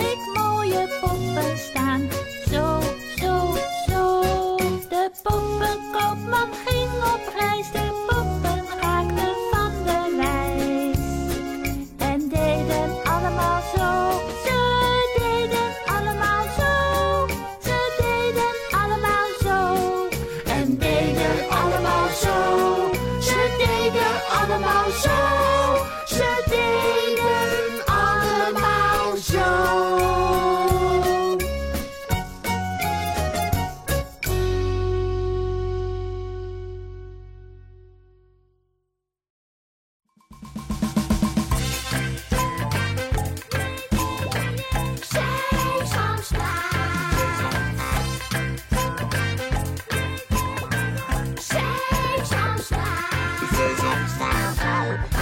ik mooie poppen staan. Zo, zo, zo. De poppenkoopman ging op reis, de poppen raakten van de lijst. En deden allemaal zo, ze deden allemaal zo. Ze deden allemaal zo. En deden allemaal zo, ze deden allemaal zo. Ze deden allemaal zo. Sesamstraat.